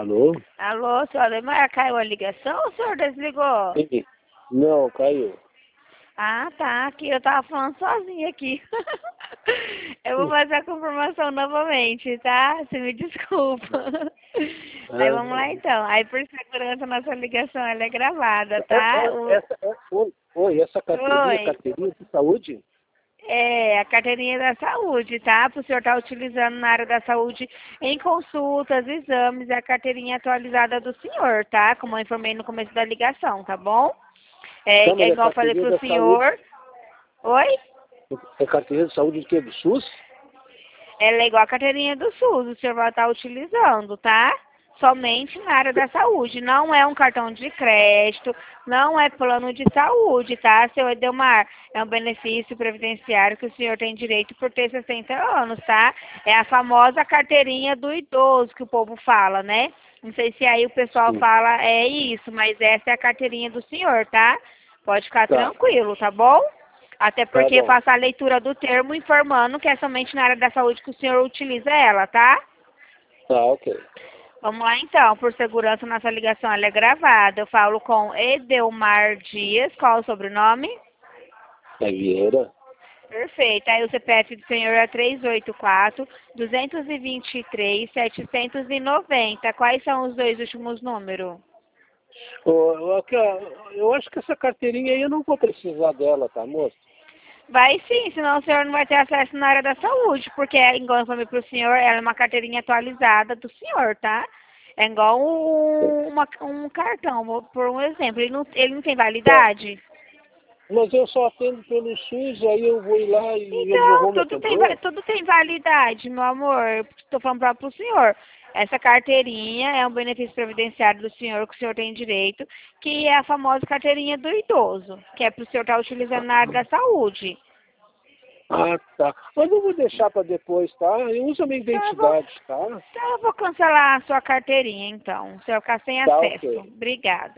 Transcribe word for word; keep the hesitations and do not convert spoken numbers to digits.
Alô? Alô, senhora Ademar, caiu a ligação ou o senhor desligou? Sim. Não, caiu. Ah, tá, aqui eu tava falando sozinha aqui. Eu vou fazer a confirmação novamente, tá? Você me desculpa. Aí vamos lá Ah, então. Aí por segurança nossa ligação ela é gravada, é- tá? é- O... essa, é- oi, oi, essa carteirinha, Oi. carteirinha de saúde? É, a carteirinha da saúde, tá? Para o senhor estar utilizando na área da saúde em consultas, exames, é a carteirinha atualizada do senhor, tá? Como eu informei no começo da ligação, tá bom? É, Tá, é mas é igual eu falei carteirinha pro da saúde. senhor. Oi? É carteirinha de saúde de quê? Do SUS? Ela é igual a carteirinha do SUS, o senhor vai estar utilizando, tá? Somente na área da saúde. Não é um cartão de crédito, não é plano de saúde, tá, seu Edelmar? É um benefício previdenciário que o senhor tem direito por ter sessenta anos, tá? É a famosa carteirinha do idoso que o povo fala, né? Não sei se aí o pessoal Sim. fala é isso, mas essa é a carteirinha do senhor, tá? Pode ficar Tá, tranquilo, tá bom? Até tá porque bom. faço a leitura do termo informando que é somente na área da saúde que o senhor utiliza ela, tá? Tá, ok. Vamos lá então, por segurança, nossa ligação ela é gravada. Eu falo com Edelmar Dias, qual o sobrenome? É Vieira? Perfeito. Aí o C P F do senhor é três oito quatro, dois dois três, sete nove zero. Quais são os dois últimos números? Ô, eu, eu eu acho que essa carteirinha aí eu não vou precisar dela, tá, moço? Vai sim, senão o senhor não vai ter acesso na área da saúde, porque, igual eu falei para o senhor, ela é uma carteirinha atualizada do senhor, tá? É igual um, uma, um cartão, vou por um exemplo. Ele não, ele não tem Tá. validade? Mas eu só atendo pelo SUS, aí eu vou ir lá e eles não Então, vão me tudo tem, va- atender? tudo tem validade, meu amor. Estou falando para o senhor. Essa carteirinha é um benefício previdenciário do senhor, que o senhor tem direito, que é a famosa carteirinha do idoso, que é para o senhor estar utilizando na área da saúde. Ah, tá. Mas eu vou deixar para depois, tá? Eu uso a minha Então, eu vou, identidade, tá? então eu vou cancelar a sua carteirinha, então. Você vai ficar sem Tá, acesso. ok. Obrigada.